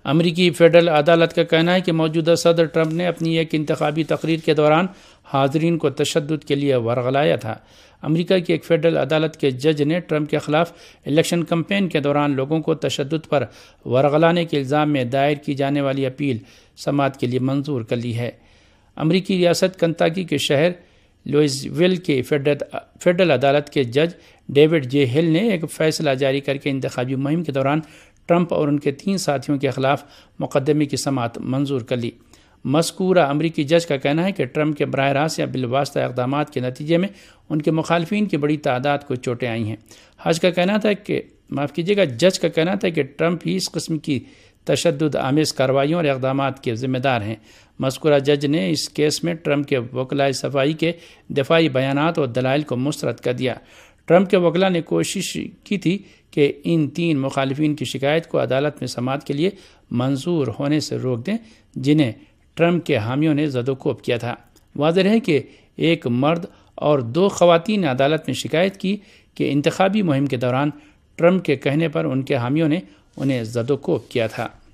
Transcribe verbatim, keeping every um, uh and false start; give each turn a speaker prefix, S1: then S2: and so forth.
S1: امریکی فیڈرل عدالت کا کہنا ہے کہ موجودہ صدر ٹرمپ نے اپنی ایک انتخابی تقریر کے دوران حاضرین کو تشدد کے لیے ورغلایا تھا۔ امریکہ کی ایک فیڈرل عدالت کے جج نے ٹرمپ کے خلاف الیکشن کمپین کے دوران لوگوں کو تشدد پر ورغلانے کے الزام میں دائر کی جانے والی اپیل سماعت کے لیے منظور کر لی ہے۔ امریکی ریاست کنتاکی کے شہر لوئزویل کے فیڈرل عدالت کے جج ڈیوڈ جے ہل نے ایک فیصلہ جاری کر کے انتخابی مہم کے دوران ٹرمپ اور ان کے تین ساتھیوں کے خلاف مقدمے کی سماعت منظور کر لی۔ مذکورہ امریکی جج کا کہنا ہے کہ ٹرمپ کے براہ راست یا بالواسطہ اقدامات کے نتیجے میں ان کے مخالفین کی بڑی تعداد کو چوٹیں آئی ہیں۔ حج کا کہنا تھا کہ معاف کیجیے گا جج کا کہنا تھا کہ ٹرمپ ہی اس قسم کی تشدد آمیز کارروائیوں اور اقدامات کے ذمہ دار ہیں۔ مذکورہ جج نے اس کیس میں ٹرمپ کے وکلائے صفائی کے دفاعی بیانات اور دلائل کو مسترد کر دیا۔ ٹرمپ کے وکلاء نے کوشش کی تھی کہ ان تین مخالفین کی شکایت کو عدالت میں سماعت کے لیے منظور ہونے سے روک دیں، جنہیں ٹرمپ کے حامیوں نے زد و کوب کیا تھا۔ واضح ہے کہ ایک مرد اور دو خواتین نے عدالت میں شکایت کی کہ انتخابی مہم کے دوران ٹرمپ کے کہنے پر ان کے حامیوں نے انہیں زد و کوب کیا تھا۔